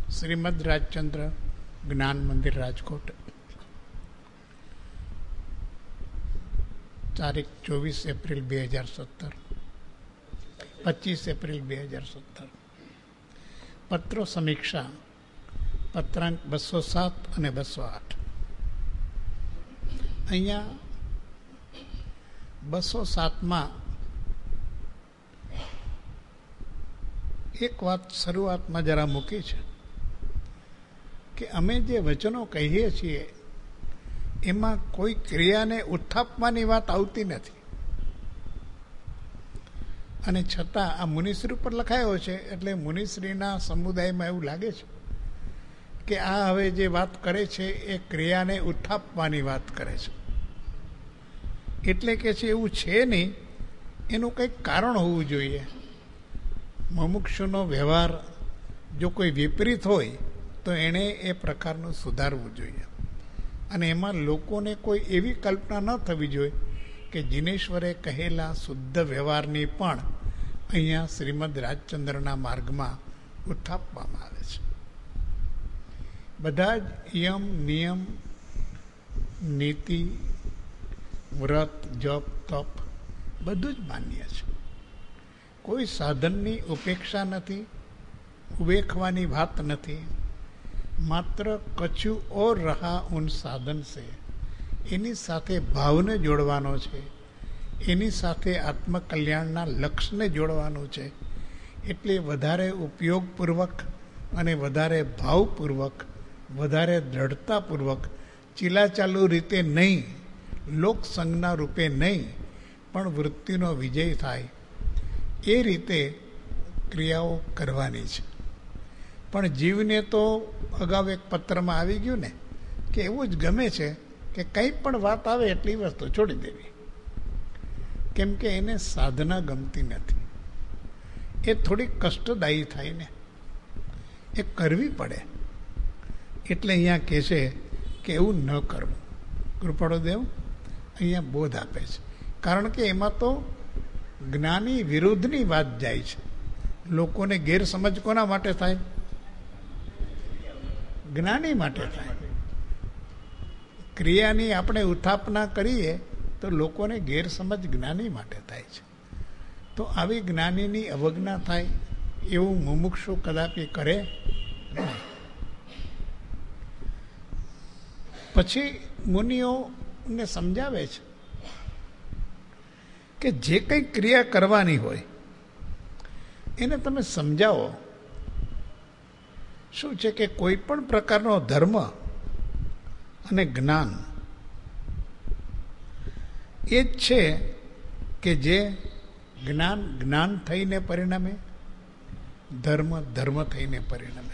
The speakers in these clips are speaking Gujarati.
શ્રીમદ રાજચંદ્ર જ્ઞાન મંદિર રાજકોટ, તારીખ 24 એપ્રિલ 2017, 25 એપ્રિલ 2017. પત્રો સમીક્ષા પત્રાંક 207 અને 208. અહીંયા 207માં એક વાત શરૂઆતમાં જરા મૂકી છે કે અમે જે વચનો કહીએ છીએ એમાં કોઈ ક્રિયાને ઉત્થાપવાની વાત આવતી નથી, અને છતાં આ મુનિશ્રી ઉપર લખાયો છે એટલે મુનિશ્રીના સમુદાયમાં એવું લાગે છે કે આ હવે જે વાત કરે છે એ ક્રિયાને ઉત્થાપવાની વાત કરે છે. એટલે કે છે એવું છે નહીં, એનું કંઈક કારણ હોવું જોઈએ. મુમુક્ષુનો વ્યવહાર જો કોઈ વિપરીત હોય તો એણે એ પ્રકારનું સુધારવું જોઈએ, અને એમાં લોકોને કોઈ એવી કલ્પના ન થવી જોઈએ કે જિનેશ્વરે કહેલા શુદ્ધ વ્યવહારની પણ અહીંયા શ્રીમદ રાજચંદ્રના માર્ગમાં ઉત્થાપવામાં આવે છે. બધા જ યમ નિયમ નીતિ વ્રત જપ તપ બધું જ માન્ય છે. કોઈ સાધનની ઉપેક્ષા નથી, ઉવેખવાની વાત નથી. માત્ર કछु ઓર રહા ઉન સાધન છે, એની સાથે ભાવને જોડવાનો છે, એની સાથે આત્મકલ્યાણના લક્ષ્યને જોડવાનું છે. એટલે વધારે ઉપયોગપૂર્વક અને વધારે ભાવપૂર્વક, વધારે દ્રઢતાપૂર્વક, ચીલાચાલુ રીતે નહીં, લોકસંગના રૂપે નહીં, પણ વૃત્તિનો વિજય થાય એ રીતે ક્રિયાઓ કરવાની છે. પણ જીવને તો અગાઉ એક પત્રમાં આવી ગયું ને કે એવું જ ગમે છે કે કંઈ પણ વાત આવે એટલી વસ્તુ છોડી દેવી, કેમ કે એને સાધના ગમતી નથી. એ થોડી કષ્ટદાયી થાય ને, એ કરવી પડે. એટલે અહીંયા કહે છે કે એવું ન કરવું. કૃપાળુદેવ અહીંયા બોધ આપે છે, કારણ કે એમાં તો જ્ઞાની વિરુદ્ધની વાત જાય છે. લોકોને ગેરસમજ કોના માટે થાય? જ્ઞાની માટે થાય. ક્રિયાની આપણે ઉત્થાપના કરીએ તો લોકોને ગેરસમજ જ્ઞાની માટે થાય છે. તો આવી જ્ઞાનીની અવજ્ઞા થાય એવું મુમુક્ષુ કદાપી કરે. પછી મુનિઓને સમજાવે છે કે જે કંઈ ક્રિયા કરવાની હોય એને તમે સમજાવો. શું છે કે કોઈ પણ પ્રકારનો ધર્મ અને જ્ઞાન એ જ છે કે જે જ્ઞાન જ્ઞાન થઈને પરિણમે, ધર્મ ધર્મ થઈને પરિણમે.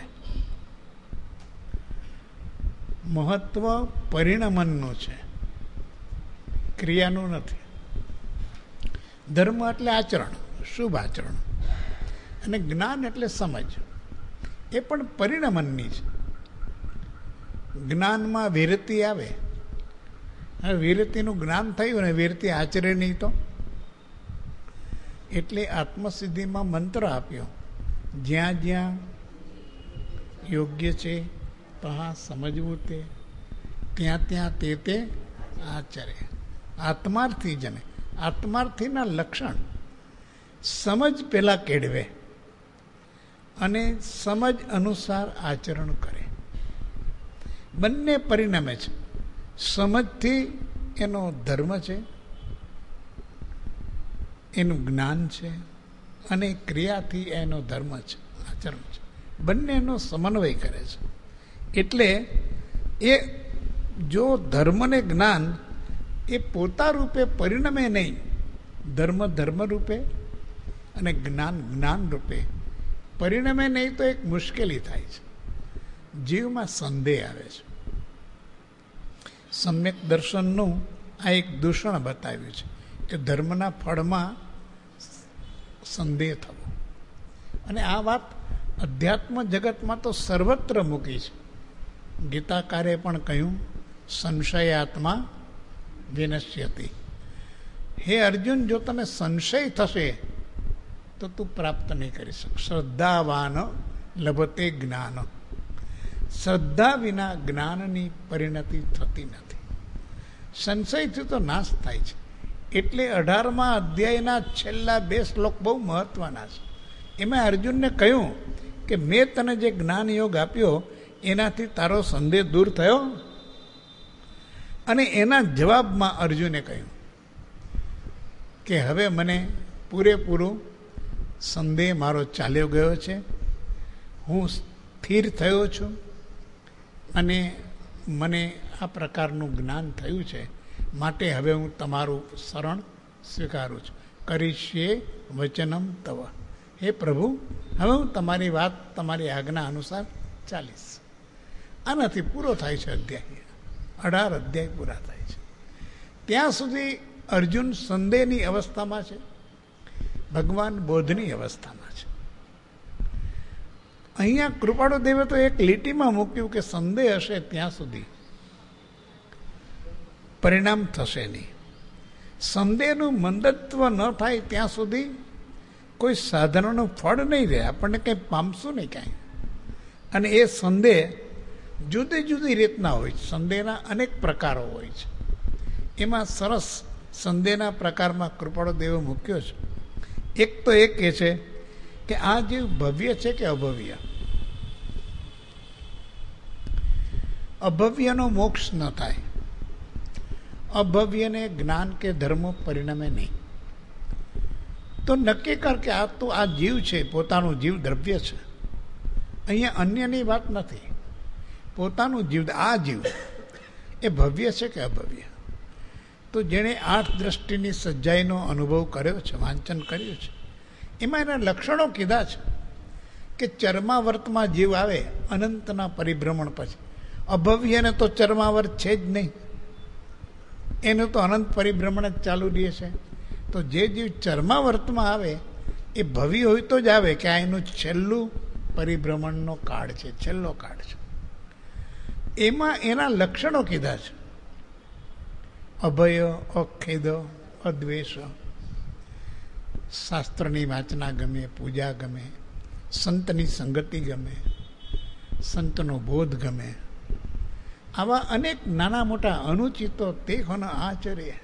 મહત્વ પરિણમનનું છે, ક્રિયાનું નથી. ધર્મ એટલે આચરણ, શુભ આચરણ, અને જ્ઞાન એટલે સમજ, એ પણ પરિણમનની છે. જ્ઞાનમાં વિરતિ આવે, હવે વિરતિનું જ્ઞાન થયું ને વિરતિ આચરે નહીં તો. એટલે આત્મસિદ્ધિમાં મંત્ર આપ્યો, જ્યાં જ્યાં યોગ્ય છે ત્યાં સમજવું તે, ત્યાં ત્યાં તે આચરે. આત્માર્થી જને, આત્માર્થીના લક્ષણ સમજ પેલા કેળવે અને સમજ અનુસાર આચરણ કરે. બંને પરિણમે છે. સમજથી એનો ધર્મ છે, એનું જ્ઞાન છે, અને ક્રિયાથી એનો ધર્મ છે, આચરણ છે. બંનેનો સમન્વય કરે છે. એટલે એ જો ધર્મ ને જ્ઞાન એ પોતા રૂપે પરિણમે નહીં, ધર્મ ધર્મ રૂપે અને જ્ઞાન જ્ઞાન રૂપે પરિણમે નહીં તો એક મુશ્કેલી થાય છે. જીવમાં સંદેહ આવે છે. સમ્યક દર્શનનું આ એક દૂષણ બતાવ્યું છે કે ધર્મના ફળમાં સંદેહ થવો. અને આ વાત અધ્યાત્મ જગતમાં તો સર્વત્ર મૂકી છે. ગીતાકારે પણ કહ્યું, સંશયાત્મા વિનશ્યતિ. હે અર્જુન, જો તને સંશય થશે તો તું પ્રાપ્ત નહીં કરી શકશે. શ્રદ્ધાવાન લભતે જ્ઞાન. શ્રદ્ધા વિના જ્ઞાનની પરિણતિ થતી નથી. સંશયથી તો નાશ થાય છે. એટલે 18મા અધ્યાયના છેલ્લા 2 શ્લોક બહુ મહત્વના છે. એમાં અર્જુનને કહ્યું કે મેં તને જે જ્ઞાન યોગ આપ્યો એનાથી તારો સંદેહ દૂર થયો. અને એના જવાબમાં અર્જુને કહ્યું કે હવે મને પૂરેપૂરું સંદેહ મારો ચાલ્યો ગયો છે, હું સ્થિર થયો છું અને મને આ પ્રકારનું જ્ઞાન થયું છે, માટે હવે હું તમારું શરણ સ્વીકારું છું. કરીશ્યે વચનમ તવ. હે પ્રભુ, હવે હું તમારી વાત, તમારી આજ્ઞા અનુસાર ચાલીશ. આનાથી પૂરો થાય છે અધ્યાય. 18 અધ્યાય પૂરા થાય છે. ત્યાં સુધી અર્જુન સંદેહની અવસ્થામાં છે, ભગવાન બોધની અવસ્થામાં છે. અહીંયા કૃપાળુ દેવે તો એક લીટીમાં મૂક્યું કે સંદેહ હશે ત્યાં સુધી પરિણામ થશે નહીં. સંદેહનું મંદત્વ ન થાય ત્યાં સુધી કોઈ સાધનોનું ફળ નહીં રહે, આપણને કંઈ પામશું નહીં કાંઈ. અને એ સંદેહ જુદી જુદી રીતના હોય છે. સંદેહના અનેક પ્રકારો હોય છે. એમાં સરસ સંદેહના પ્રકારમાં કૃપાળુ દેવે મૂક્યો છે. એક તો એ કહે છે કે આ જીવ ભવ્ય છે કે અભવ્ય. અભવ્યનો મોક્ષ ન થાય. અભવ્યને જ્ઞાન કે ધર્મ પરિણમે નહીં. તો નક્કી કર કે આ તો આ જીવ છે, પોતાનું જીવ દ્રવ્ય છે. અહીંયા અન્યની વાત નથી. પોતાનું જીવ, આ જીવ એ ભવ્ય છે કે અભવ્ય. તો જેણે 8 દ્રષ્ટિની સજ્જાઈનો અનુભવ કર્યો છે, વાંચન કર્યું છે, એમાં એના લક્ષણો કીધા છે કે ચર્માવર્તમાં જીવ આવે અનંતના પરિભ્રમણ પછી. અભવ્યને તો ચર્માવર્ત છે જ નહીં, એનું તો અનંત પરિભ્રમણ જ ચાલુ રહે છે. તો જે જીવ ચર્માવર્તમાં આવે એ ભવ્ય હોય તો જ આવે કે આ એનું છેલ્લું પરિભ્રમણનો કાળ છે, છેલ્લો કાળ છે. એમાં એના લક્ષણો કીધા છે. અભય, અખેદ, અદ્વેષ. શાસ્ત્રની વાંચના ગમે, પૂજા ગમે, સંતની સંગતિ ગમે, સંતનો બોધ ગમે. આવા અનેક નાના મોટા અનુચિતો તે ન આચરે.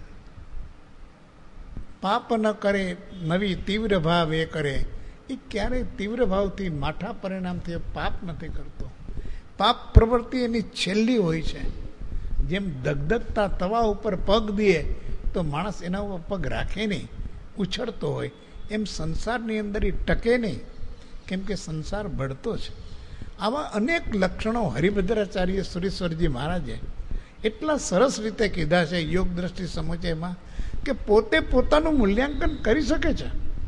પાપ ન કરે, નવી તીવ્ર ભાવ એ કરે. એ ક્યારેય તીવ્ર ભાવથી માઠા પરિણામથી પાપ નથી કરતો. પાપ પ્રવૃત્તિ એની છેલ્લી હોય છે. જેમ દગદગતા તવા ઉપર પગ દે તો માણસ એના ઉપર પગ રાખે નહીં, ઉછળતો હોય. એમ સંસારની અંદર એ ટકે નહીં, કેમ કે સંસાર બળતો છે. આવા અનેક લક્ષણો હરિભદ્રાચાર્ય સુરેશ્વરજી મહારાજે એટલા સરસ રીતે કીધા છે યોગ દ્રષ્ટિ સમુચયમાં કે પોતે પોતાનું મૂલ્યાંકન કરી શકે છે.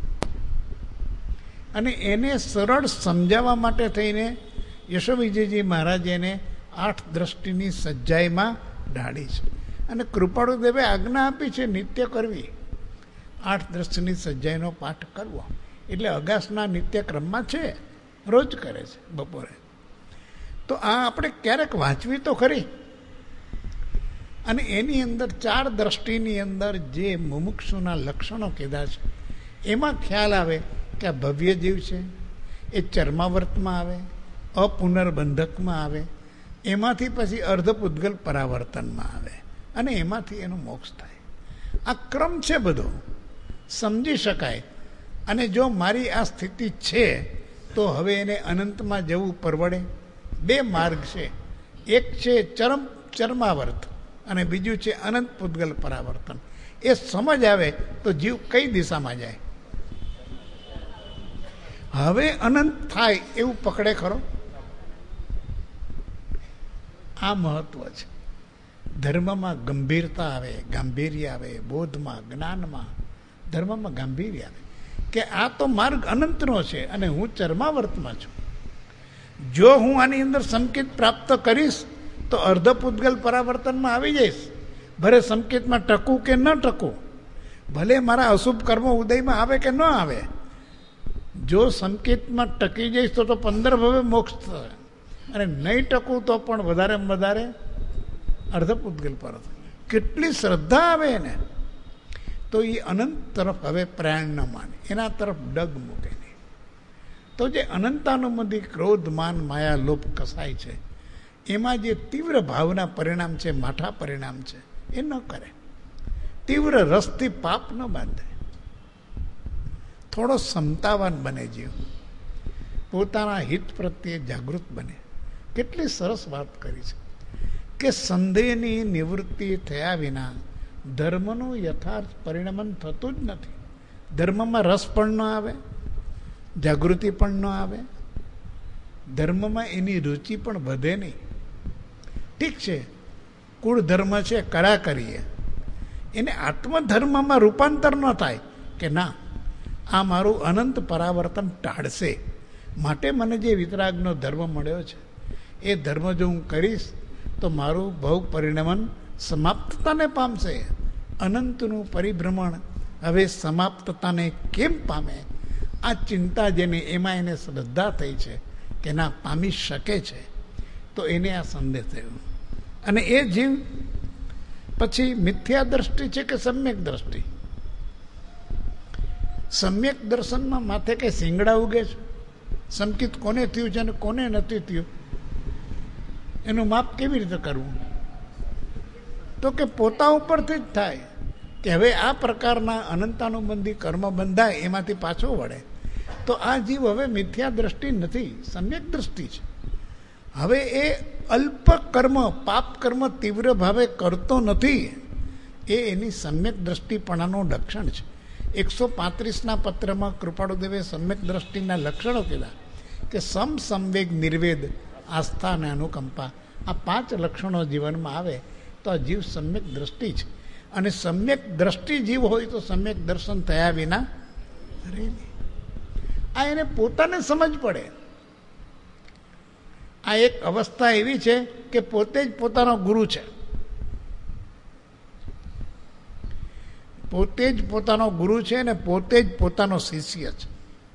અને એને સરળ સમજાવવા માટે થઈને યશોવિજયજી મહારાજ એને 8 દ્રષ્ટિની સજ્જાઈમાં ઢાળી છે. અને કૃપાળુ દેવે આજ્ઞા આપી છે નિત્ય કરવી. 8 દ્રષ્ટિની સજ્જાઈનો પાઠ કરવો એટલે અગાસના નિત્યક્રમમાં છે, રોજ કરે છે બપોરે. તો આ આપણે ક્યારેક વાંચવી તો ખરી. અને એની અંદર 4 દ્રષ્ટિની અંદર જે મુમુક્ષુના લક્ષણો કીધા છે એમાં ખ્યાલ આવે કે આ ભવ્ય જીવ છે, એ ચર્માવર્તમાં આવે, અપુનર્બંધકમાં આવે, એમાંથી પછી અર્ધપુદ્ગલ પરાવર્તનમાં આવે અને એમાંથી એનો મોક્ષ થાય. આ ક્રમ છે બધો, સમજી શકાય. અને જો મારી આ સ્થિતિ છે તો હવે એને અનંતમાં જવું પરવડે. 2 માર્ગ છે, એક છે ચર્માવર્ત અને બીજું છે અનંત પુદ્ગલ પરાવર્તન. એ સમજ આવે તો જીવ કઈ દિશામાં જાય. હવે અનંત થાય એવું પકડે ખરો. આ મહત્વ છે. ધર્મમાં ગંભીરતા આવે, ગાંભીર્ય આવે, બોધમાં, જ્ઞાનમાં, ધર્મમાં ગાંભીર્ય આવે કે આ તો માર્ગ અનંતનો છે અને હું ચર્માવર્તમાં છું. જો હું આની અંદર સંકેત પ્રાપ્ત કરીશ તો અર્ધપુદ્ગલ પરાવર્તનમાં આવી જઈશ. ભલે સંકેતમાં ટકું કે ન ટકું, ભલે મારા અશુભ કર્મો ઉદયમાં આવે કે ન આવે, જો સંકેતમાં ટકી જઈશ તો 15 ભવે મોક્ષ થશે. અને નહીં ટકું તો પણ વધારેમાં વધારે અર્ધપુદ્ગલ પર. કેટલી શ્રદ્ધા આવે એને, તો એ અનંત તરફ હવે પ્રયાણ ન માને, એના તરફ ડગ મૂકે નહીં. તો જે અનંતાનુમતિ ક્રોધ માન માયા લોભ કસાય છે એમાં જે તીવ્ર ભાવના પરિણામ છે, માઠા પરિણામ છે, એ ન કરે. તીવ્ર રસથી પાપ ન બાંધે. થોડો સમતાવાન બને જીવ, પોતાના હિત પ્રત્યે જાગૃત બને. કેટલી સરસ વાત કરી છે કે સંદેહની નિવૃત્તિ થયા વિના ધર્મનું યથાર્થ પરિણમન થતું જ નથી. ધર્મમાં રસ પણ ન આવે, જાગૃતિ પણ ન આવે, ધર્મમાં એની રુચિ પણ વધે નહીં. ઠીક છે, કુળ ધર્મ છે, કરા કરીએ, એને આત્મધર્મમાં રૂપાંતર ન થાય કે ના, આ મારું અનંત પરાવર્તન ટાળશે, માટે મને જે વિતરાગનો ધર્મ મળ્યો છે એ ધર્મ જો હું કરીશ તો મારું ભવ પરિણમન સમાપ્તતાને પામશે. અનંતનું પરિભ્રમણ હવે સમાપ્તતાને કેમ પામે? આ ચિંતા જેને, એમાં એને શ્રદ્ધા થઈ છે કે ના, પામી શકે છે, તો એને આ સંદેહ થયો. અને એ જીવ પછી મિથ્યા દ્રષ્ટિ છે કે સમ્યક દ્રષ્ટિ? સમ્યક દર્શનમાં માથે કઈ શિંગડા ઉગે છે? સંકિત કોને થયું છે અને કોને નથી થયું, એનું માપ કેવી રીતે કરવું? તો કે પોતા ઉપરથી જ થાય કે હવે આ પ્રકારના અનંતાનુબંધી કર્મ બંધાય, એમાંથી પાછો વળે. તો આ જીવ હવે મિથ્યા દ્રષ્ટિ નથી, સમ્યક દ્રષ્ટિ છે. હવે એ અલ્પ કર્મ, પાપ કર્મ તીવ્ર ભાવે કરતો નથી. એ એની સમ્યક દ્રષ્ટિપણાનું લક્ષણ છે. 135ના પત્રમાં કૃપાળુદેવે સમ્યક દ્રષ્ટિના લક્ષણો કીધા કે સંવેગ, નિર્વેદ, આસ્થા અને અનુકંપા. આ 5 લક્ષણો જીવનમાં આવે તો આ જીવ સમ્યક દ્રષ્ટિ છે. અને સમ્યક દ્રષ્ટિ જીવ હોય તો સમ્યક દર્શન થયા વિના રહે નહીં. આ એને પોતાને સમજ પડે. આ એક અવસ્થા એવી છે કે પોતે જ પોતાનો ગુરુ છે, પોતે જ પોતાનો ગુરુ છે અને પોતે જ પોતાનો શિષ્ય છે.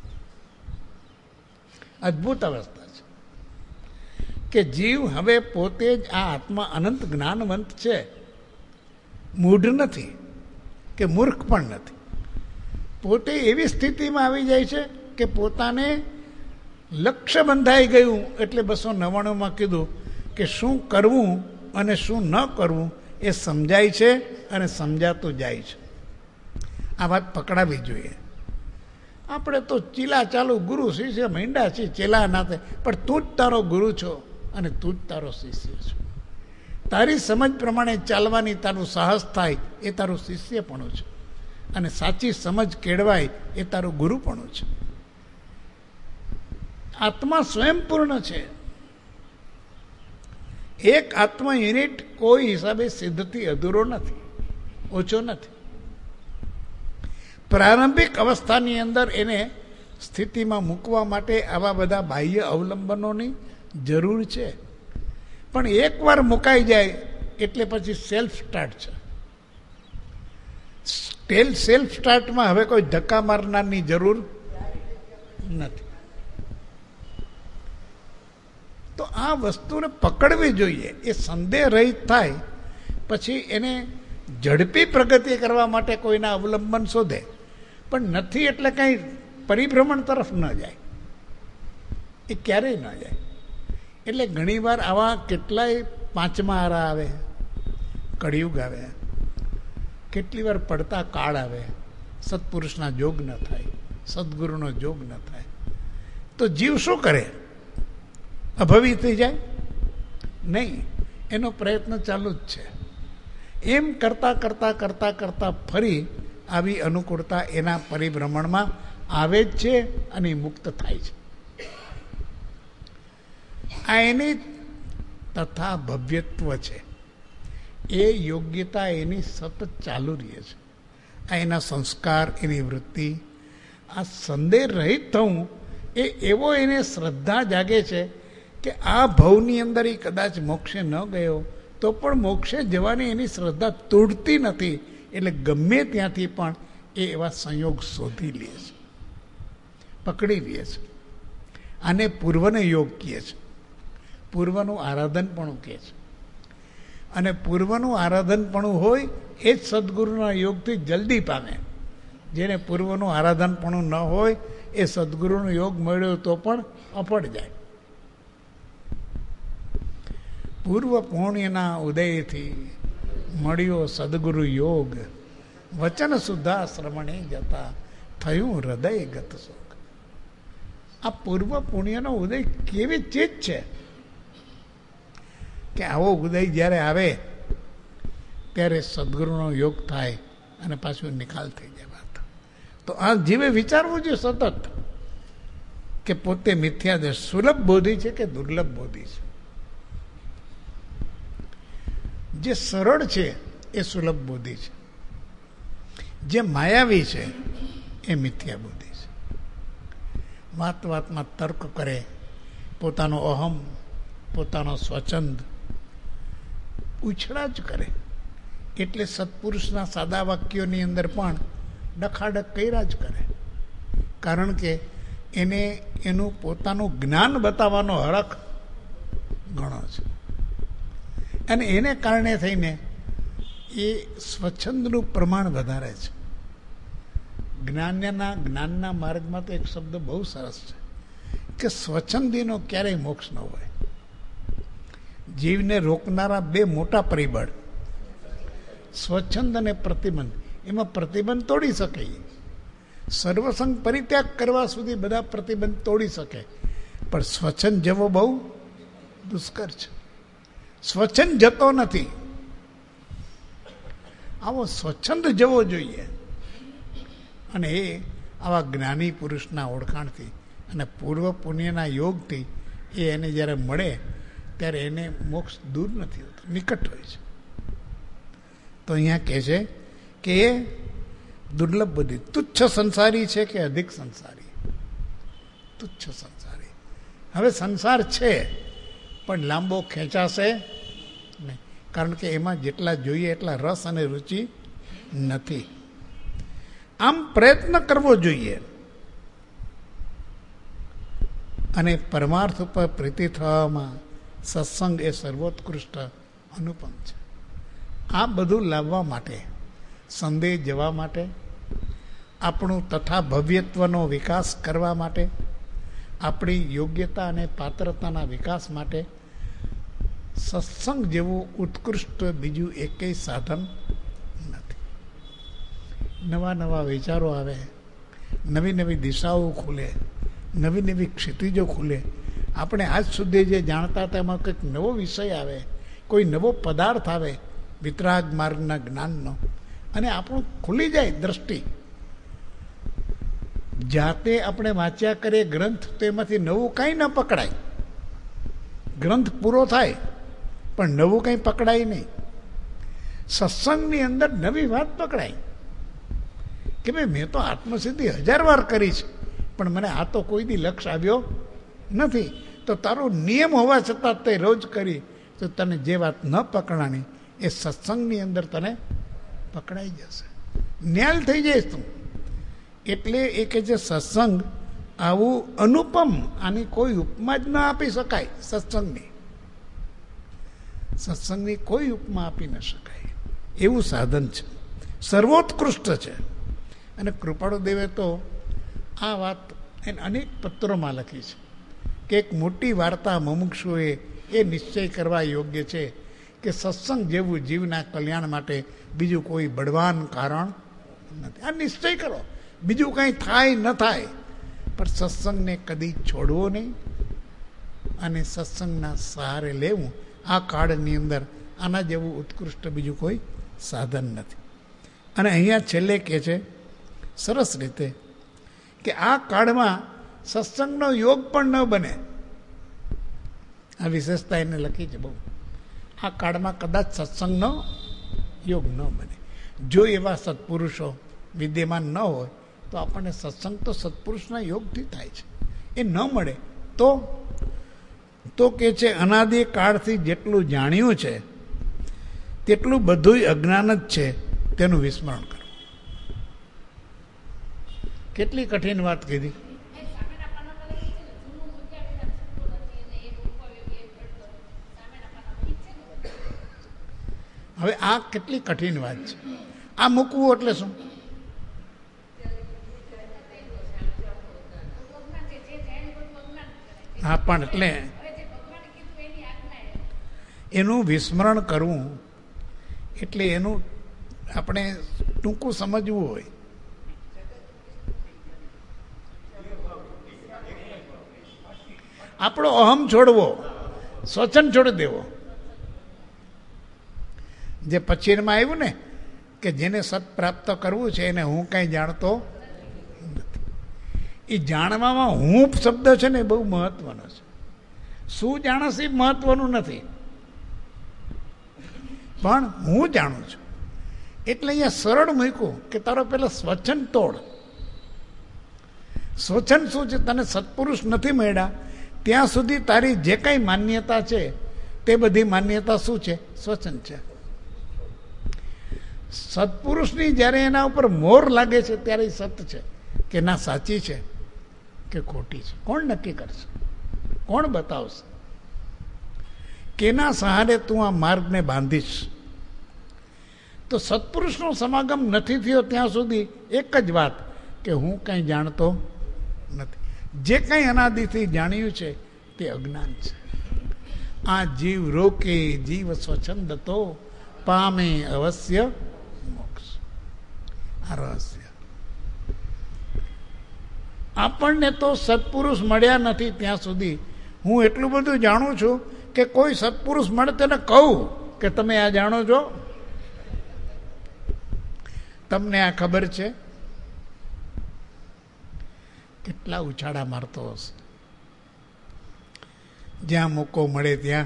અદ્ભુત અવસ્થા છે કે જીવ હવે પોતે જ આ આત્મા અનંત જ્ઞાનવંત છે, મૂઢ નથી કે મૂર્ખ પણ નથી. પોતે એવી સ્થિતિમાં આવી જાય છે કે પોતાને લક્ષ્ય બંધાઈ ગયું. એટલે 299માં કીધું કે શું કરવું અને શું ન કરવું એ સમજાય છે અને સમજાતું જાય છે. આ વાત પકડાવી જોઈએ. આપણે તો ચીલા ચાલુ ગુરુ શિષ્ય માંડ્યા છીએ ચેલા નાતે, પણ તું જ તારો ગુરુ છો અને તું જ તારો શિષ્ય છો. તારી સમજ પ્રમાણે ચાલવાની તારું સાહસ થાય એ તારું શિષ્યપણું છે, અને સાચી સમજ કેળવાય એ તારું ગુરુપણું છે. આત્મા સ્વયંપૂર્ણ છે. એક આત્મા યુનિટ કોઈ હિસાબે સિદ્ધથી અધૂરો નથી, ઓછો નથી. પ્રારંભિક અવસ્થાની અંદર એને સ્થિતિમાં મૂકવા માટે આવા બધા બાહ્ય અવલંબનોની જરૂર છે. પણ એકવાર મુકાઈ જાય એટલે પછી સેલ્ફ સ્ટાર્ટ છે. સેલ્ફ સ્ટાર્ટમાં હવે કોઈ ધક્કા મારનારની જરૂર નથી. તો આ વસ્તુને પકડવી જોઈએ. એ સંદેહ રહિત થાય પછી એને ઝડપી પ્રગતિ કરવા માટે કોઈના અવલંબન શોધે, પણ નથી એટલે કંઈ પરિભ્રમણ તરફ ન જાય, એ ક્યારેય ન જાય. એટલે ઘણીવાર આવા કેટલાય પાંચમા આરા આવે, કળિયુગ આવે, કેટલી વાર પડતા કાળ આવે, સત્પુરુષના જોગ ન થાય, સદગુરુનો જોગ ન થાય, તો જીવ શું કરે? અભવી થઈ જાય? નહીં, એનો પ્રયત્ન ચાલુ જ છે. એમ કરતાં કરતાં કરતાં કરતાં ફરી આવી અનુકૂળતા એના પરિભ્રમણમાં આવે જ છે અને મુક્ત થાય છે. આ એની તથા ભવ્યત્વ છે. એ યોગ્યતા એની સતત ચાલુ રહે છે. આ એના સંસ્કાર, એની વૃત્તિ. આ સંદેહ રહિત થવું એ એવો એને શ્રદ્ધા જાગે છે કે આ ભવની અંદર એ કદાચ મોક્ષે ન ગયો તો પણ મોક્ષે જવાની એની શ્રદ્ધા તૂટતી નથી. એટલે ગમે ત્યાંથી પણ એ એવા સંયોગ શોધી લે છે, પકડી લે છે. આને પૂર્વને યોગ કહે છે, પૂર્વનું આરાધનપણું કહે છે. અને પૂર્વનું આરાધનપણું હોય એ જ સદગુરુના યોગથી જલ્દી પામે. જેને પૂર્વનું આરાધનપણું ન હોય એ સદગુરુનો યોગ મળ્યો તો પણ અપડ જાય. પૂર્વ પુણ્યના ઉદયથી મળ્યો સદગુરુ યોગ, વચન સુધા શ્રવણે જતા થયું હૃદય ગત સુખ. આ પૂર્વ પુણ્યનો ઉદય કેવી ચીજ છે કે આવો ઉદય જ્યારે આવે ત્યારે સદગુરુનો યોગ થાય અને પાછું નિકાલ થઈ જાય વાત. તો આ જીવે વિચારવું જોઈએ સતત કે પોતે મિથ્યા છે, સુલભ બોધી છે કે દુર્લભ બોધી છે. જે સરળ છે એ સુલભ બોધી છે, જે માયાવી છે એ મિથ્યા બુદ્ધિ છે. વાત વાતમાં તર્ક કરે, પોતાનો અહમ, પોતાનો સ્વચ્છંદ ઉછળા જ કરે. એટલે સત્પુરુષના સાદા વાક્યોની અંદર પણ ડખાડક કર્યા જ કરે. કારણ કે એને એનું પોતાનું જ્ઞાન બતાવવાનો હરખ ઘણો છે, અને એને કારણે થઈને એ સ્વચ્છંદનું પ્રમાણ વધારે છે. જ્ઞાનના માર્ગમાં તો એક શબ્દ બહુ સરસ છે કે સ્વચ્છંદીનો ક્યારેય મોક્ષ ન હોય. જીવને રોકનારા બે મોટા પરિબળ સ્વચ્છંદ અને પ્રતિબંધ. એમાં પ્રતિબંધ તોડી શકે, સર્વસંગ પરિત્યાગ કરવા સુધી બધા પ્રતિબંધ તોડી શકે, પણ સ્વચ્છંદ જવો બહુ દુષ્કર છે. સ્વચ્છંદ જતો નથી. આવો સ્વચ્છંદ જવો જોઈએ, અને એ આવા જ્ઞાની પુરુષના ઓળખાણથી અને પૂર્વ પુણ્યના યોગથી એ એને જ્યારે મળે ત્યારે એને મોક્ષ દૂર નથી હોતો, નિકટ હોય છે. તો અહીંયા કહે છે કે એ દુર્લભ બુદ્ધિ. તુચ્છ સંસારી છે કે અધિક સંસારી? તુચ્છ સંસારી. હવે સંસાર છે પણ લાંબો ખેંચાશે નહીં, કારણ કે એમાં જેટલા જોઈએ એટલા રસ અને રુચિ નથી. આમ પ્રયત્ન કરવો જોઈએ અને પરમાર્થ ઉપર પ્રીતિ થવામાં સત્સંગ એ સર્વોત્કૃષ્ટ અનુપમ છે. આ બધું લાવવા માટે, સંદેશ જવા માટે, આપણું તથા ભવ્યત્વનો વિકાસ કરવા માટે, આપણી યોગ્યતા અને પાત્રતાના વિકાસ માટે સત્સંગ જેવું ઉત્કૃષ્ટ બીજું એકેય સાધન નથી. નવા નવા વિચારો આવે, નવી નવી દિશાઓ ખુલે, નવી નવી ક્ષિતિજો ખુલે. આપણે આજ સુધી જે જાણતા હતા એમાં કંઈક નવો વિષય આવે, કોઈ નવો પદાર્થ આવે વિતરાગ માર્ગના જ્ઞાનનો, અને આપણું ખુલી જાય દ્રષ્ટિ. જાતે આપણે વાંચ્યા કરીએ ગ્રંથ તો એમાંથી નવું કંઈ ન પકડાય. ગ્રંથ પૂરો થાય પણ નવું કંઈ પકડાય નહીં. સત્સંગની અંદર નવી વાત પકડાય કે ભાઈ મેં તો આત્મસિદ્ધિ 1000 વાર કરી છે પણ મને આ તો કોઈ દી લક્ષ આવ્યો નથી. તો તારો નિયમ હોવા છતાં તે રોજ કરી તો તને જે વાત ન પકડાણી એ સત્સંગની અંદર તને પકડાઈ જશે, ન્યાલ થઈ જઈશ તું. એટલે એ કે જે સત્સંગ આવું અનુપમ, આની કોઈ ઉપમા જ ન આપી શકાય. સત્સંગની કોઈ ઉપમા આપી ન શકાય એવું સાધન છે, સર્વોત્કૃષ્ટ છે. અને કૃપાળુદેવે તો આ વાત એને અનેક પત્રોમાં લખી છે કે એક મોટી વાર્તા મુમુક્ષુએ એ નિશ્ચય કરવા યોગ્ય છે કે સત્સંગ જેવું જીવના કલ્યાણ માટે બીજું કોઈ બળવાન કારણ નથી. આ નિશ્ચય કરો, બીજું કંઈ થાય ન થાય પણ સત્સંગને કદી છોડવો નહીં અને સત્સંગના સહારે લેવું. આ કાળની અંદર આના જેવું ઉત્કૃષ્ટ બીજું કોઈ સાધન નથી. અને અહીંયા છેલ્લે કહે છે સરસ રીતે કે આ કાળમાં સત્સંગનો યોગ પણ ન બને. આ વિશેષતા એને લખી છે બહુ. આ કાળમાં કદાચ સત્સંગનો યોગ ન બને. જો એવા સત્પુરુષો વિદ્યમાન ન હોય તો આપણને સત્સંગ તો સત્પુરુષના યોગથી થાય છે. એ ન મળે તો કે છે અનાદિ કાળથી જેટલું જાણ્યું છે તેટલું બધું અજ્ઞાન જ છે, તેનું વિસ્મરણ કરો. કેટલી કઠિન વાત કીધી. હવે આ કેટલી કઠિન વાત છે. આ મૂકવું એટલે શું? હા, પણ એટલે એનું વિસ્મરણ કરવું એટલે એનું આપણે ટૂંકું સમજવું હોય. આપણો અહમ છોડવો, સ્વચ્છંદ છોડી દેવો. જે પછીમાં આવ્યું ને કે જેને સત પ્રાપ્ત કરવું છે એને હું કાંઈ જાણતો નથી. એ જાણવામાં હું શબ્દ છે ને બહુ મહત્વનો છે. શું જાણસ એ મહત્વનું નથી, પણ હું જાણું છું. એટલે અહીંયા સરળ મૂક્યું કે તારો પેલા સ્વચ્છંદ તોડ. સ્વચ્છંદ શું છે? તને સત્પુરુષ નથી મળ્યા ત્યાં સુધી તારી જે કાંઈ માન્યતા છે તે બધી માન્યતા શું છે? સ્વચ્છંદ છે. સત્પુરુષની જ્યારે એના ઉપર મોર લાગે છે ત્યારે એ સત છે કે ના સાચી છે કે ખોટી છે. કોણ નક્કી કરશે? કોણ બતાવશે? કેના સહારે તું આ માર્ગને બાંધીશ? તો સત્પુરુષનો સમાગમ નથી થયો ત્યાં સુધી એક જ વાત કે હું કંઈ જાણતો નથી. જે કંઈ અનાદિથી જાણ્યું છે તે અજ્ઞાન છે. આ જીવ રોકે જીવ સ્વચ્છંદ તો પામે અવશ્ય મોક્ષ. આ રહસ્ય. આપણને તો સત્પુરુષ મળ્યા નથી ત્યાં સુધી હું એટલું બધું જાણું છું કે કોઈ સત્પુરુષ મળે તેને કહું કે તમે આ જાણો છો, તમને આ ખબર છે. કેટલા ઉછાળા મારતો હશે. જ્યાં મોકો મળે ત્યાં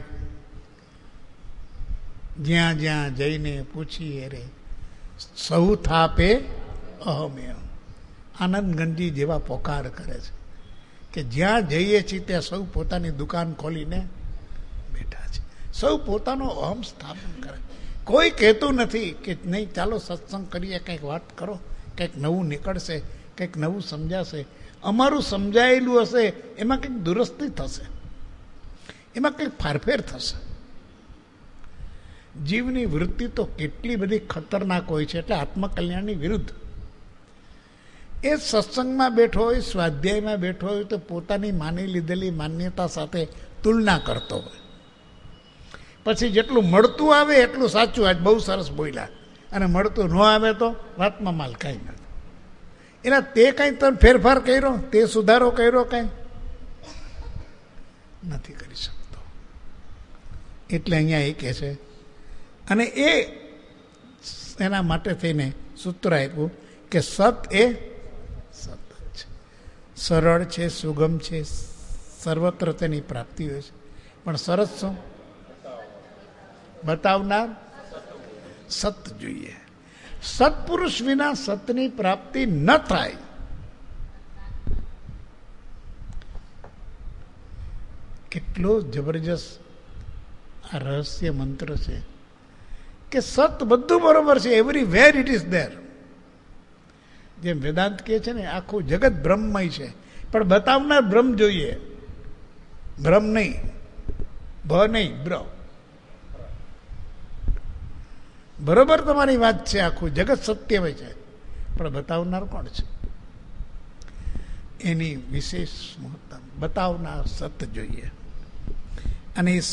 જ્યાં જ્યાં જઈને પૂછીએ રે સૌ થાપે અહમે. આનંદ ગંજી જેવા પોકાર કરે છે કે જ્યાં જઈએ છીએ ત્યાં સૌ પોતાની દુકાન ખોલીને બેઠા છે. સૌ પોતાનો અહમ સ્થાપન કરે. કોઈ કહેતું નથી કે નહીં ચાલો સત્સંગ કરીએ, કંઈક વાત કરો, કંઈક નવું નીકળશે, કંઈક નવું સમજાશે. અમારું સમજાયેલું હશે એમાં કંઈક દુરસ્તી થશે, એમાં કંઈક ફારફેર થશે. જીવની વૃત્તિ તો કેટલી બધી ખતરનાક હોય છે, એટલે આત્મકલ્યાણની વિરુદ્ધ. એ સત્સંગમાં બેઠો હોય, સ્વાધ્યાયમાં બેઠો હોય તો પોતાની માની લીધેલી માન્યતા સાથે તુલના કરતો હોય. પછી જેટલું મળતું આવે એટલું સાચું, આજ બહુ સરસ બોલ્યા, અને મળતું ન આવે તો વાતમાં માલ કાંઈ નથી. એટલે તે કાંઈ તમે ફેરફાર કર્યો, તે સુધારો કર્યો કાંઈ નથી કરી શકતો. એટલે અહીંયા એ કહે છે, અને એ એના માટે થઈને સૂત્ર આપ્યું કે સત એ સત છે, સરળ છે, સુગમ છે, સર્વત્ર તેની પ્રાપ્તિ હોય છે. પણ સરસ શું? બતાવનાર સત જોઈએ. સત્પુરુષ વિના સતની પ્રાપ્તિ ન થાય. કેટલો જબરજસ્ત આ રહસ્ય મંત્ર છે કે સત બધું બરોબર છે, everywhere it is there. જેમ વેદાંત કહે છે ને આખું જગત બ્રહ્મમય છે, પણ બતાવનાર બ્રહ્મ જોઈએ. બ્રહ્મ નહીં, ભ નહીં, બ્રહ્મ. બરોબર તમારી વાત છે, આખું જગત સત્ય હોય છે, પણ બતાવનાર કોણ છે? એની વિશેષ મહત્વ બતાવનાર સત જોઈએ. અને એ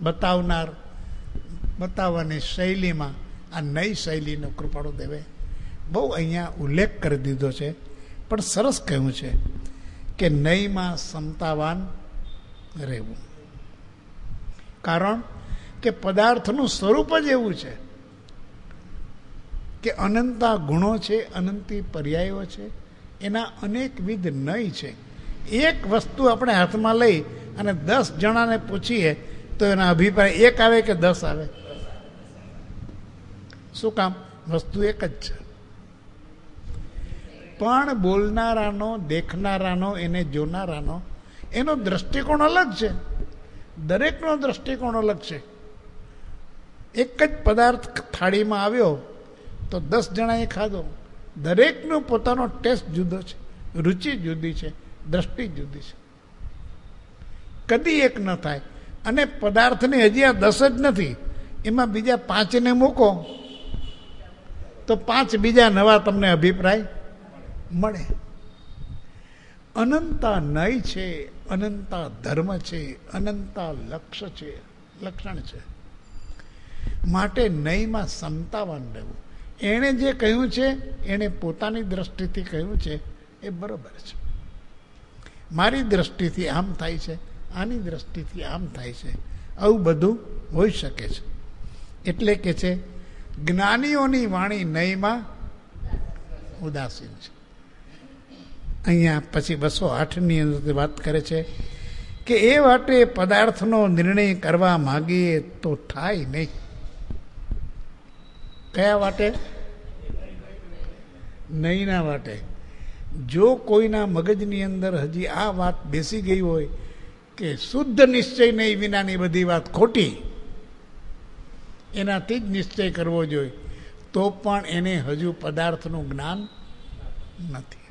બતાવવાની શૈલીમાં આ નઈ શૈલીનો કૃપાળુ દેવે બહુ અહીંયા ઉલ્લેખ કરી દીધો છે, પણ સરસ કહ્યું છે કે નઈમાં ક્ષમતાવાન રહેવું. કારણ કે પદાર્થનું સ્વરૂપ જ એવું છે કે અનંતા ગુણો છે, અનંતી પર્યાયો છે, એના અનેકવિધ નય છે. એક વસ્તુ આપણે હાથમાં લઈ અને 10 જણાને પૂછીએ તો એના અભિપ્રાય 1 આવે કે 10 આવે? શું કામ? વસ્તુ એક જ છે. પણ બોલનારાનો, દેખનારાનો, એને જોનારાનો એનો દ્રષ્ટિકોણ અલગ છે. દરેકનો દ્રષ્ટિકોણ અલગ છે. એક જ પદાર્થ થાળીમાં આવ્યો તો 10 જણાએ ખાધો. દરેકનો પોતાનો ટેસ્ટ જુદો છે, રુચિ જુદી છે, દ્રષ્ટિ જુદી છે. કદી એક ન થાય. અને પદાર્થની હજી આ 10 જ નથી, એમાં બીજા 5ને મૂકો તો 5 બીજા નવા તમને અભિપ્રાય મળે. અનંતા નય છે, અનંતા ધર્મ છે, અનંતા લક્ષણ છે. માટે નહીંમાં સમતાવાન રહેવું. એણે જે કહ્યું છે, એણે પોતાની દ્રષ્ટિથી કહ્યું છે, એ બરાબર છે. મારી દ્રષ્ટિથી આમ થાય છે, આની દ્રષ્ટિથી આમ થાય છે, આવું બધું હોઈ શકે છે. એટલે કે છે જ્ઞાનીઓની વાણી નહીંમાં ઉદાસીન છે. અહીંયા પછી 208ની અંદર વાત કરે છે કે એ વાટે પદાર્થનો નિર્ણય કરવા માગીએ તો થાય નહીં. કયા વાટે? નહીંના વાટે. જો કોઈના મગજની અંદર હજી આ વાત બેસી ગઈ હોય કે શુદ્ધ નિશ્ચય નહીં વિનાની બધી વાત ખોટી, એનાથી જ નિશ્ચય કરવો જોઈએ, તો પણ એને હજુ પદાર્થનું જ્ઞાન નથી.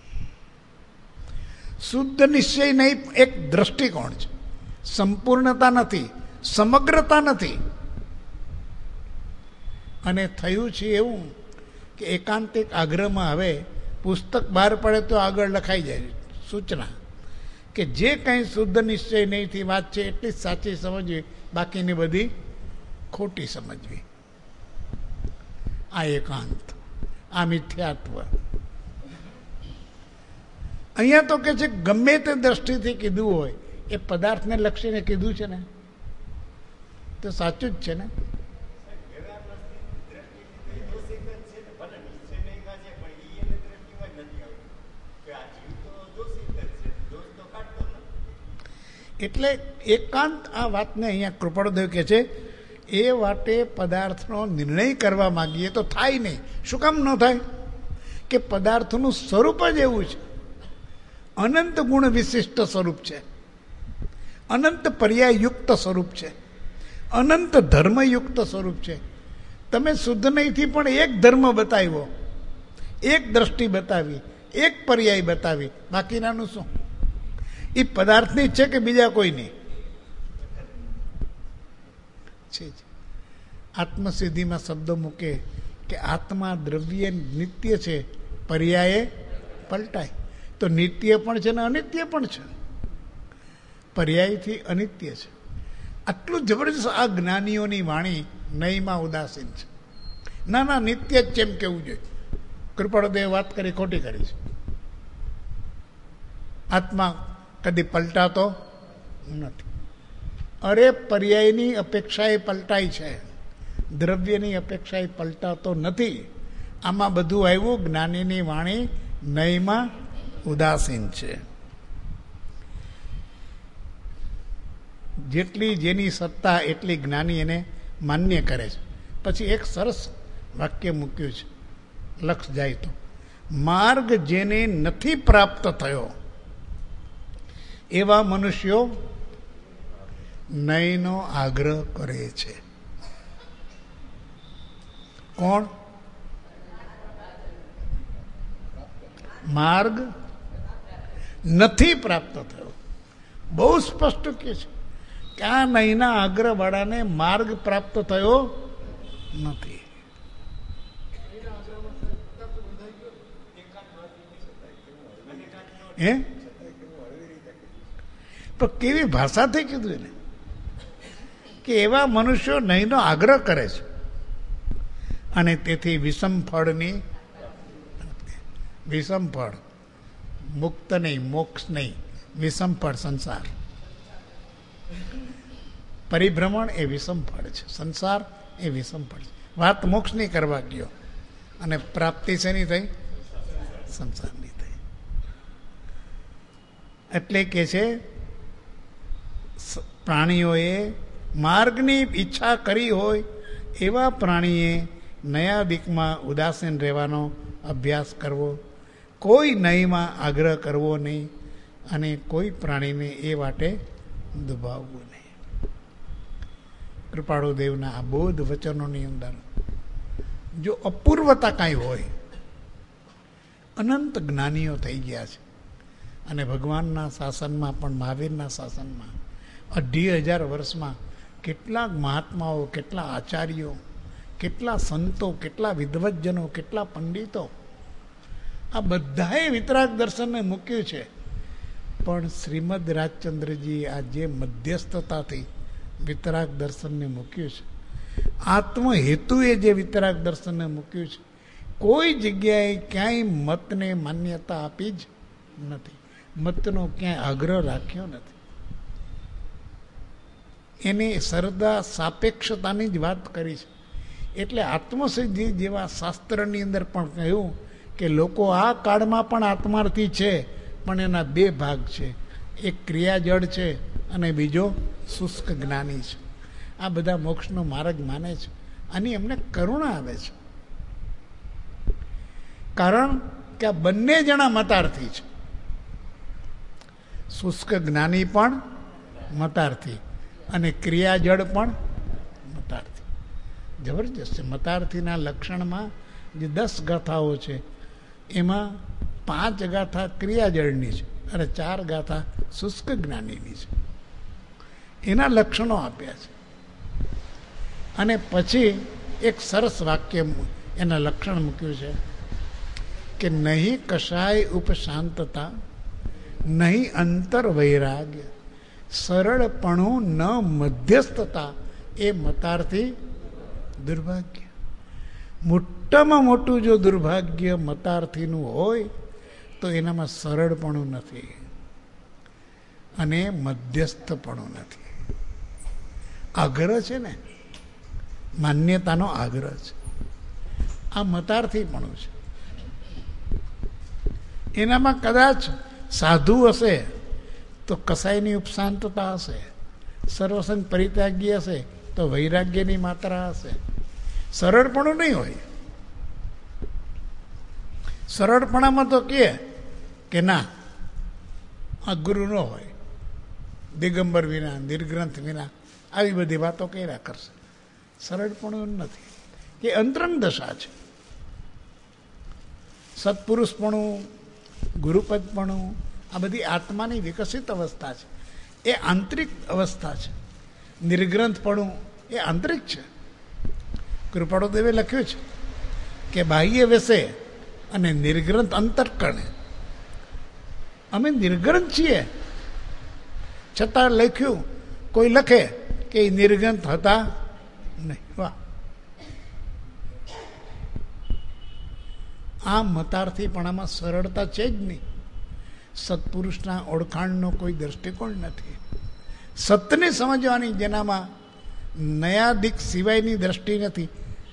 શુદ્ધ નિશ્ચય નહીં એક દ્રષ્ટિકોણ છે, સંપૂર્ણતા નથી, સમગ્રતા નથી. અને થયું છે એવું કે એકાંતિક આગ્રહમાં હવે પુસ્તક બહાર પડે તો આગળ લખાઈ જાય સૂચના કે જે કંઈ શુદ્ધ નિશ્ચય નહીંથી વાત છે એટલી જ સાચી સમજવી, બાકીની બધી ખોટી સમજવી. આ એકાંત, આ મિથ્યાત્વ. અહીંયા તો કે છે ગમે તે દ્રષ્ટિથી કીધું હોય એ પદાર્થને લક્ષીને કીધું છે ને, તો સાચું જ છે ને. એટલે એકાંત આ વાતને અહીંયા કૃપાળુદેવ કહે છે એ વાટે પદાર્થનો નિર્ણય કરવા માગીએ તો થાય નહીં. શું કામ ન થાય? કે પદાર્થનું સ્વરૂપ જ એવું છે, અનંત ગુણ વિશિષ્ટ સ્વરૂપ છે, અનંત પર્યાયયુક્ત સ્વરૂપ છે, અનંત ધર્મયુક્ત સ્વરૂપ છે. તમે શુદ્ધ નહીંથી પણ એક ધર્મ બતાવ્યો, એક દ્રષ્ટિ બતાવી, એક પર્યાય બતાવી, બાકીનાનું શું? એ પદાર્થની જ છે કે બીજા કોઈની છે? આત્મસિદ્ધિમાં શબ્દો મૂકે કે આત્મા દ્રવ્ય નિત્ય છે, પર્યાયે પલટાય. તો નિત્ય પણ છે ને અનિત્ય પણ છે, પર્યાયથી અનિત્ય છે. આટલું જબરજસ્ત આ જ્ઞાનીઓની વાણી નહીંમાં ઉદાસીન છે. ના ના, નિત્ય જ એમ કેવું જોઈએ. કૃપાળુદેવ વાત કરી ખોટી કરી છે. આત્મા કદી પલટાતો નથી. અરે પર્યાયની અપેક્ષાએ પલટાય છે, દ્રવ્યની અપેક્ષાએ પલટાતો નથી. આમાં બધું આવ્યું. જ્ઞાનીની વાણી નહીંમાં ઉદાસીન છે. જેટલી જેની સત્તા એટલી જ્ઞાની એને માન્ય કરે છે. પછી એક સરસ વાક્ય મૂક્યું છે, લક્ષ જાય તો, માર્ગ જેને નથી પ્રાપ્ત થયો એવા મનુષ્યો નહીંનો આગ્રહ કરે છે. કોણ? માર્ગ નથી પ્રાપ્ત થયો. બહુ સ્પષ્ટ કહે છે કે આ નહીંના આગ્રહ વાળાને માર્ગ પ્રાપ્ત થયો નથી. હે? તો કેવી ભાષાથી કીધું એને કે એવા મનુષ્યો નહીંનો આગ્રહ કરે છે અને તેથી વિષમ ફળની, વિષમ ફળ, મુક્ત નહીં, મોક્ષ નહીં, વિષમ ફળ સંસાર. પરિભ્રમણ એ વિષમ ફળ છે, સંસાર એ વિષમ ફળ છે. વાત મોક્ષની કરવા ગયો અને પ્રાપ્તિ શેની થઈ? સંસારની થઈ. એટલે કે છે પ્રાણીઓએ માર્ગની ઈચ્છા કરી હોય એવા પ્રાણીએ નયા દિકમાં ઉદાસીન રહેવાનો અભ્યાસ કરવો, કોઈ નહીંમાં આગ્રહ કરવો નહીં અને કોઈ પ્રાણીને એ વાટે દબાવવું નહીં. કૃપાળુદેવના આ બોધ વચનોની અંદર જો અપૂર્વતા કાંઈ હોય, અનંત જ્ઞાનીઓ થઈ ગયા છે અને ભગવાનના શાસનમાં પણ, મહાવીરના શાસનમાં 25,000 વર્ષમાં કેટલા મહાત્માઓ, કેટલા આચાર્યો, કેટલા સંતો, કેટલા વિદ્વજ્જનો, કેટલા પંડિતો, આ બધાએ વિતરાગ દર્શનને મૂક્યું છે. પણ શ્રીમદ રાજચંદ્રજી આ જે મધ્યસ્થતાથી વિતરાગ દર્શનને મૂક્યું છે, આત્મહેતુએ જે વિતરાગ દર્શનને મૂક્યું છે, કોઈ જગ્યાએ ક્યાંય મતને માન્યતા આપી જ નથી, મતનો ક્યાંય આગ્રહ રાખ્યો નથી. એની સરદા સાપેક્ષતાની જ વાત કરી છે. એટલે આત્મસિદ્ધિ જેવા શાસ્ત્રની અંદર પણ કહ્યું કે લોકો આ કાળમાં પણ આત્માર્થી છે, પણ એના બે ભાગ છે, એક ક્રિયાજળ છે અને બીજો શુષ્ક જ્ઞાની છે. આ બધા મોક્ષનો માર્ગ માને છે. આની એમને કરુણા આવે છે, કારણ કે આ બંને જણા મતાર્થી છે. શુષ્ક જ્ઞાની પણ મતાર્થી અને ક્રિયાજળ પણ મતાર્થી. જબરજસ્ત છે. મતાર્થીના લક્ષણમાં જે 10 ગાથાઓ છે એમાં 5 ગાથા ક્રિયાજળની છે અને 4 ગાથા શુષ્ક જ્ઞાનીની છે. એના લક્ષણો આપ્યા છે. અને પછી એક સરસ વાક્ય એના લક્ષણ મૂક્યું છે કે નહીં કશાય ઉપશાંતતા, નહીં અંતર વૈરાગ્ય, સરળપણું ન મધ્યસ્થતા, એ મતાર્થી દુર્ભાગ્ય. મોટામાં મોટું જો દુર્ભાગ્ય મતાર્થીનું હોય તો એનામાં સરળપણું નથી અને મધ્યસ્થપણું નથી. આગ્રહ છે ને, માન્યતાનો આગ્રહ છે, આ મતાર્થીપણું છે. એનામાં કદાચ સાધુ હશે તો કસાયની ઉપશાંતતા હશે, સર્વસંગ પરિત્યાગી હશે તો વૈરાગ્યની માત્રા હશે. સરળપણું નહીં હોય. સરળપણામાં તો કે ના આ ગુરુ ન હોય, દિગંબર વિના, નિર્ગ્રંથ વિના, આવી બધી વાતો કર્યા કરશે. સરળપણું નથી, એ અંતરંગ દશા છે. સત્પુરુષપણું, ગુરુપદપણું, આ બધી આત્માની વિકસિત અવસ્થા છે, એ આંતરિક અવસ્થા છે. નિર્ગ્રંથપણું એ આંતરિક છે. કૃપાળુદેવે લખ્યું છે કે બાહ્ય વેસે અને નિર્ગ્રંથ અંતરકરણે. અમે નિર્ગ્રંથ છીએ, છતાં લખ્યું, કોઈ લખે કે એ નિર્ગ્રંથ હતા નહીં. વાહ! આ મતાર્થીપણામાં સરળતા છે જ નહીં. સત્પુરુષના ઓળખાણનો કોઈ દ્રષ્ટિકોણ નથી. સત્યને સમજવાની જેનામાં નયાદિક સિવાયની દ્રષ્ટિ નથી,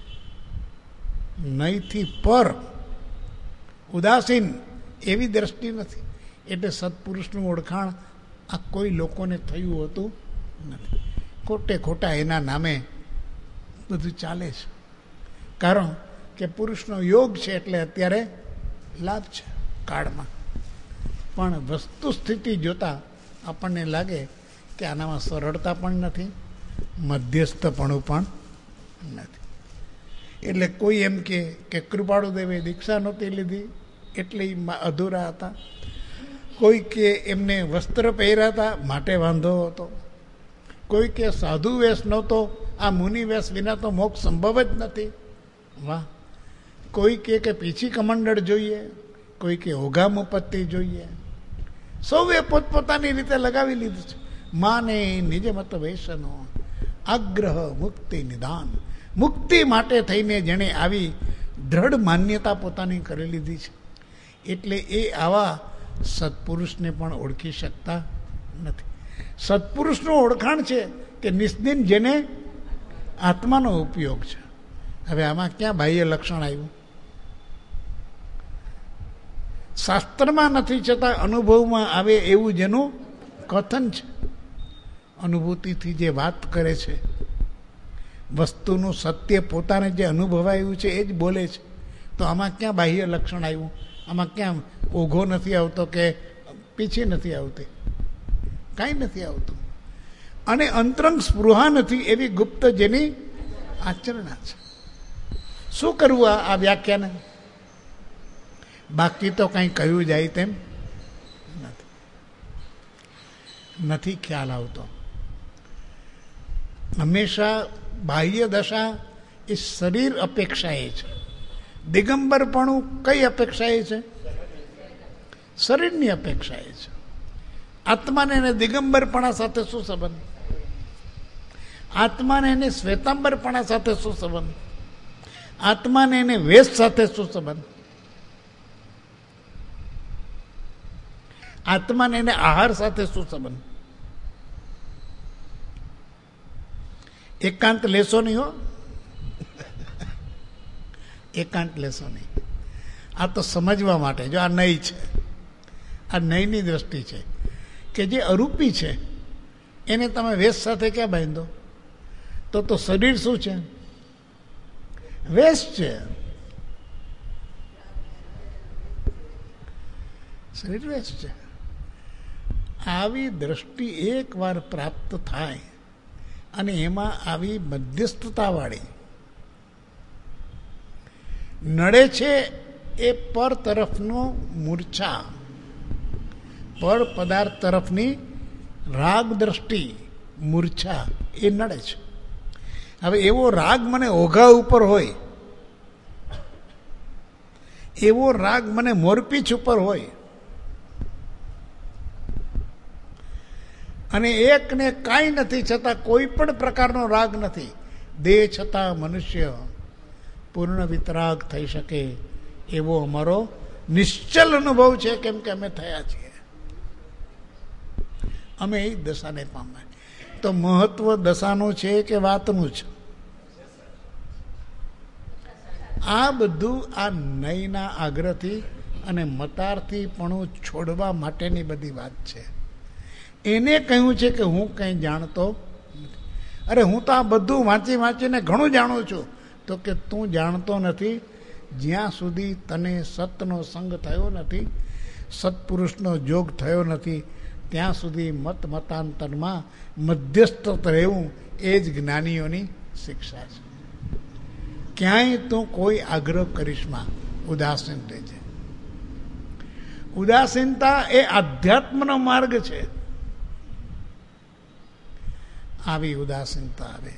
નહીંથી પર ઉદાસીન એવી દ્રષ્ટિ નથી. એટલે સત્પુરુષનું ઓળખાણ આ કોઈ લોકોને થયું હતું નથી. ખોટે ખોટા એના નામે બધું ચાલે છે. કારણ કે પુરુષનો યોગ છે એટલે અત્યારે લાભ છે કાળમાં. પણ વસ્તુ સ્થિતિ જોતા આપણને લાગે કે આનામાં સરળતા પણ નથી, મધ્યસ્થપણું પણ નથી. એટલે કોઈ એમ કે કૃપાળુદેવે દીક્ષા નહોતી લીધી એટલે અધૂરા હતા, કોઈ કે એમને વસ્ત્ર પહેર્યા હતા માટે વાંધો હતો, કોઈ કે સાધુ વેશ નહોતો, આ મુનિ વેશ વિના તો મોક્ષ સંભવ જ નથી. વાહ! કોઈ કે પીછી કમંડળ જોઈએ, કોઈ કે ઓઘામુપત્તિ જોઈએ. સૌએ પોતપોતાની રીતે લગાવી લીધું છે. માને નિજ મત વૈસનો આગ્રહ મુક્તિ નિદાન. મુક્તિ માટે થઈને જેણે આવી દ્રઢ માન્યતા પોતાની કરી લીધી છે. એટલે એ આવા સત્પુરુષને પણ ઓળખી શકતા નથી. સત્પુરુષનું ઓળખાણ છે કે નિસ્દિન જેને આત્માનો ઉપયોગ છે. હવે આમાં ક્યાં બાહ્ય લક્ષણ આવ્યું? શાસ્ત્રમાં નથી, છતાં અનુભવમાં આવે એવું જેનું કથન છે. અનુભૂતિથી જે વાત કરે છે, વસ્તુનું સત્ય પોતાને જે અનુભવાયું છે એ જ બોલે છે. તો આમાં ક્યાં બાહ્ય લક્ષણ આવ્યું? આમાં ક્યાં ઓઘો નથી આવતો કે પીછી નથી આવતી? કાંઈ નથી આવતું. અને અંતરંગ સ્પૃહા નથી એવી ગુપ્ત જેની આચરણા છે. શું કરવું આ વ્યાખ્યાને? બાકી તો કંઈ કહ્યું જાય તેમ નથી ખ્યાલ આવતો. હંમેશા બાહ્ય દશા એ શરીર અપેક્ષાએ છે. દિગંબરપણું કઈ અપેક્ષાએ છે? શરીરની અપેક્ષાએ છે. આત્માને અને દિગંબરપણા સાથે શું સંબંધ? આત્માને એને શ્વેતાંબરપણા સાથે શું સંબંધ? આત્માને એને વેશ સાથે શું સંબંધ? આત્માને એને આહાર સાથે શું સંબંધ? એકાંત લેશો નહીં હો, એકાંત લેશો નહીં. આ તો સમજવા માટે. જો આ નય છે, આ નયની દ્રષ્ટિ છે કે જે અરૂપી છે એને તમે વેશ સાથે ક્યાં બાંધો? તો શરીર શું છે? વેશ છે. શરીર વેશ છે. આવી દ્રષ્ટિ એકવાર પ્રાપ્ત થાય અને એમાં આવી મધ્યસ્થતાવાળી નડે છે એ પર તરફનો મૂર્છા, પર પદાર્થ તરફની રાગ દ્રષ્ટિ, મૂર્છા એ નડે છે. હવે એવો રાગ મને ઓઘા ઉપર હોય, એવો રાગ મને મોરપીછ ઉપર હોય, અને એકને કાંઈ નથી છતાં કોઈ પણ પ્રકારનો રાગ નથી, દેહ છતાં મનુષ્ય પૂર્ણ વિતરાગ થઈ શકે એવો અમારો નિશ્ચલ અનુભવ છે. કેમ કે અમે થયા છીએ, અમે એ દશાને પામ્યા. તો મહત્વ દશાનું છે કે વાતનું છે? આ બધું આ નયના આગ્રહથી અને મતારથી પણ છોડવા માટેની બધી વાત છે. એને કહ્યું છે કે હું કંઈ જાણતો નથી. અરે હું તો આ બધું વાંચીને ઘણું જાણું છું. તો કે તું જાણતો નથી જ્યાં સુધી તને સતનો સંગ થયો નથી, સત્પુરુષનો જોગ થયો નથી, ત્યાં સુધી મતાંતરમાં મધ્યસ્થ રહેવું એ જ જ્ઞાનીઓની શિક્ષા છે. ક્યાંય તું કોઈ આગ્રહ કરીશમાં ઉદાસીન રહેજે. ઉદાસીનતા એ આધ્યાત્મનો માર્ગ છે. આવી ઉદાસીનતા આવે.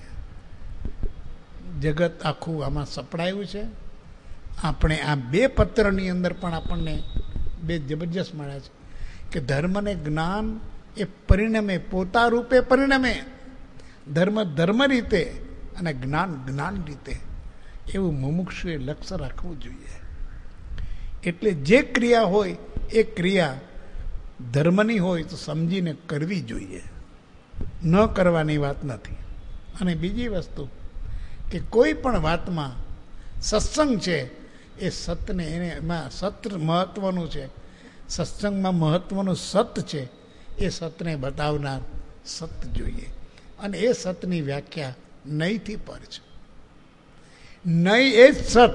જગત આખું આમાં સપડાયું છે. આપણે આ બે પત્રની અંદર પણ આપણને બે જબરજસ્ત મળ્યા છે કે ધર્મને જ્ઞાન એ પરિણમે, પોતા રૂપે પરિણમે. ધર્મ ધર્મ રીતે અને જ્ઞાન જ્ઞાન રીતે, એવું મુમુક્ષુએ લક્ષ્ય રાખવું જોઈએ. એટલે જે ક્રિયા હોય એ ક્રિયા ધર્મની હોય તો સમજીને કરવી જોઈએ, ન કરવાની વાત નથી. અને બીજી વસ્તુ કે કોઈ પણ વાતમાં સત્સંગ છે એ સતને એને એમાં સત મહત્વનું છે. સત્સંગમાં મહત્વનું સત છે. એ સતને બતાવનાર સત જોઈએ. અને એ સતની વ્યાખ્યા નયથી પર છે. નય એ જ સત.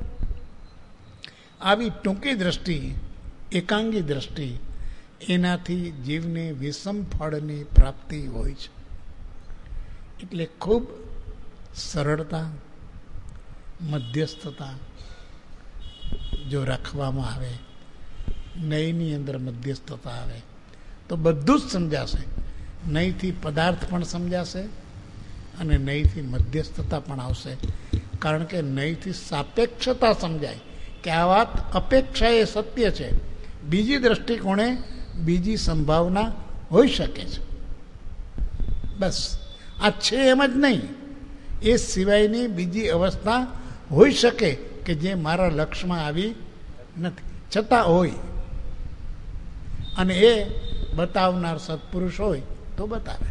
આવી ટૂંકી દ્રષ્ટિ, એકાંગી દ્રષ્ટિ, એનાથી જીવને વિષમ ફળની પ્રાપ્તિ હોય છે. એટલે ખૂબ સરળતા, મધ્યસ્થતા જો રાખવામાં આવે, નયની અંદર મધ્યસ્થતા આવે તો બધું જ સમજાશે. નયથી પદાર્થ પણ સમજાશે અને નયથી મધ્યસ્થતા પણ આવશે. કારણ કે નયથી સાપેક્ષતા સમજાય કે આ વાત અપેક્ષા એ સત્ય છે. બીજી દ્રષ્ટિકોણે બીજી સંભાવના હોઈ શકે છે. બસ આ છે એમ જ નહીં, એ સિવાયની બીજી અવસ્થા હોઈ શકે કે જે મારા લક્ષ્યમાં આવી નથી, છતાં હોય. અને એ બતાવનાર સત્પુરુષ હોય તો બતાવે.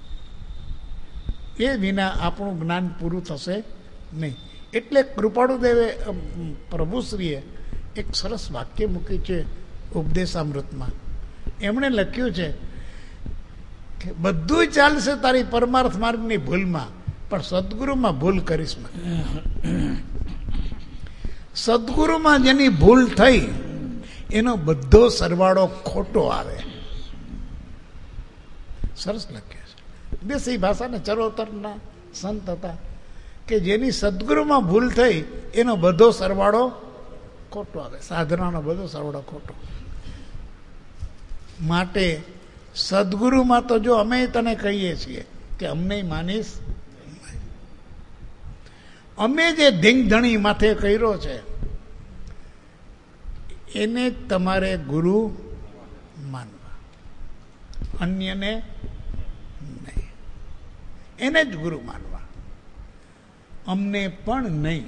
એ વિના આપણું જ્ઞાન પૂરું થશે નહીં. એટલે કૃપાળુદેવે પ્રભુશ્રીએ એક સરસ વાક્ય મૂક્યું છે ઉપદેશામૃતમાં. એમણે લખ્યું છે કે બધું ચાલશે તારી પરમાર્થ માર્ગની ભૂલમાં, પણ સદગુરુમાં ભૂલ કરીશ. સદગુરુમાં જેની ભૂલ થઈ એનો બધો સરવાળો ખોટો આવે. સરસ લખ્યું છે. દેશી ભાષાને ચરોતરના સંત હતા કે જેની સદગુરુમાં ભૂલ થઈ એનો બધો સરવાળો ખોટો આવે. સાધનાનો બધો સરવાળો ખોટો. માટે સદગુરુમાં તો જો અમે તને કહીએ છીએ કે અમને માનીશ, અમે જે ધીંગધણી માથે કર્યો છે એને તમારે ગુરુ માનવા, અન્યને નહીં. એને જ ગુરુ માનવા. અમને પણ નહીં.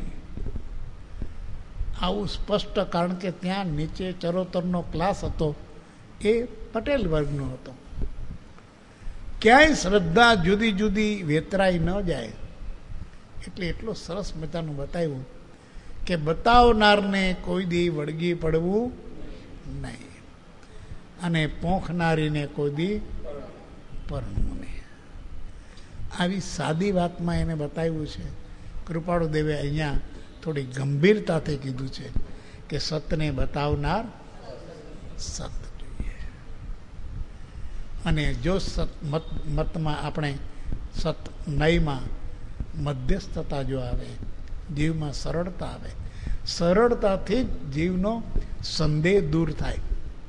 આવું સ્પષ્ટ, કારણ કે ત્યાં નીચે ચરોતરનો ક્લાસ હતો એ પટેલ વર્ગનો હતો. ક્યાંય શ્રદ્ધા જુદી જુદી વેતરાઈ ન જાય એટલે એટલું સરસ મજાનું બતાવ્યું કે બતાવનારને કોઈ દી વળગી પડવું નહીં અને પોંખનારીને કોઈ દી પરણવું નહીં. આવી સાદી વાતમાં એને બતાવ્યું છે. કૃપાળુ દેવે અહીંયા થોડી ગંભીરતાથી કીધું છે કે સતને બતાવનાર સત જોઈએ. અને જો સત મતમાં આપણે સત નયમાં મધ્યસ્થતા જો આવે, જીવમાં સરળતા આવે, સરળતાથી જ જીવનો સંદેહ દૂર થાય.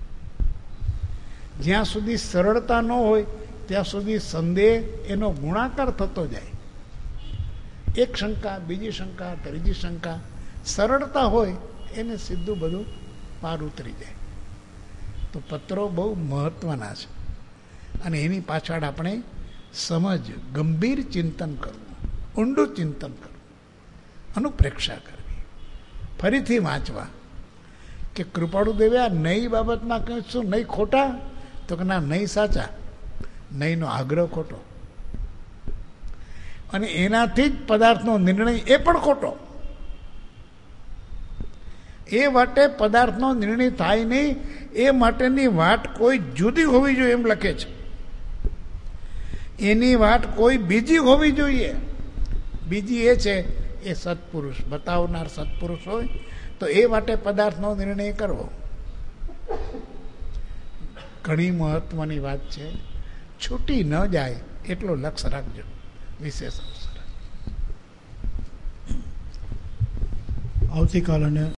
જ્યાં સુધી સરળતા ન હોય ત્યાં સુધી સંદેહ એનો ગુણાકાર થતો જાય. એક શંકા, બીજી શંકા, ત્રીજી શંકા. સરળતા હોય એને સીધું બધું પાર ઉતરી જાય. તો પત્રો બહુ મહત્વના છે અને એની પાછળ આપણે સમજ, ગંભીર ચિંતન કરવું, ઊંડું ચિંતન કરવું, અનુપ્રેક્ષા કરવી, ફરીથી વાંચવા કે કૃપાળુ દેવે આ નઈ બાબતમાં કહ્યું શું નહીં ખોટા? તો કે ના, નહીં સાચા, નહીંનો આગ્રહ ખોટો અને એનાથી જ પદાર્થનો નિર્ણય એ પણ ખોટો. એ વાટે પદાર્થનો નિર્ણય થાય નહીં એ માટેની વાટ કોઈ જુદી હોવી જોઈએ એમ લખે છે. એની વાટ કોઈ બીજી હોવી જોઈએ. બીજી એ છે એ સત્પુરુષ, બતાવનાર સત્પુરુષ હોય તો એ વાટે પદાર્થનો નિર્ણય કરવો. ઘણી મહત્વની વાત છે, છૂટી ન જાય એટલો લક્ષ્ય રાખજો. વિશેષ અવસર આવતીકાલ અને